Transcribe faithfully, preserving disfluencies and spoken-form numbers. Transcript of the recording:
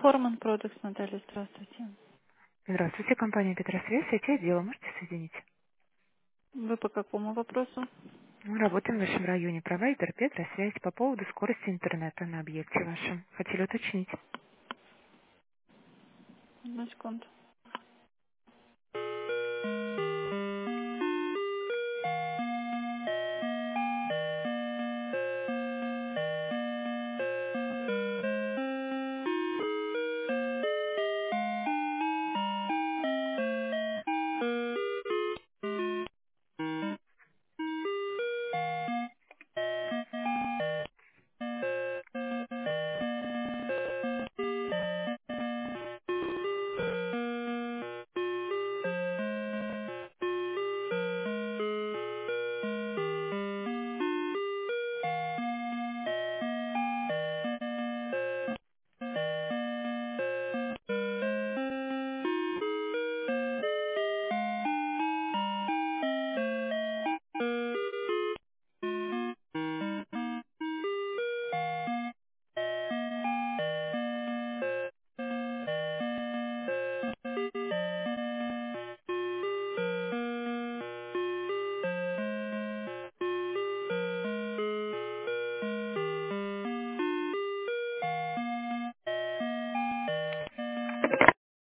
Форман Продукс, Наталья, здравствуйте. Здравствуйте, компания Петросвязь, I T-отдела, можете соединить? Вы по какому вопросу? Мы работаем в вашем районе, провайдер Петросвязь по поводу скорости интернета на объекте вашем. Хотели уточнить. Одну секунду.